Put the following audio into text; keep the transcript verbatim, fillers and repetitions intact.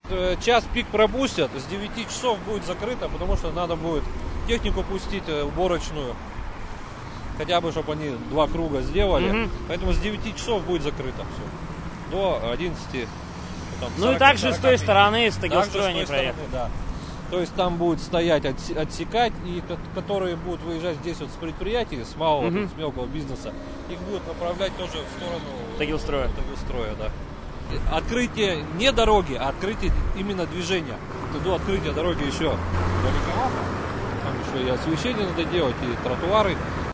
Час пик пропустят, с девяти часов будет закрыто, потому что надо будет технику пустить, уборочную. Хотя бы, чтобы они два круга сделали. Mm-hmm. Поэтому с девяти часов будет закрыто все. До одиннадцати. Там, ну сорок, и также с той стороны, с Тагилстроя не проехать. Да. То есть там будет стоять, отсекать, и которые будут выезжать здесь вот с предприятий, с малого, mm-hmm. с мелкого бизнеса, их будут направлять тоже в сторону Тагилстроя. Тагилстроя, да. Открытие не дороги, а открытие именно движения. До открытия дороги еще далековато. Там еще и освещение надо делать, и тротуары.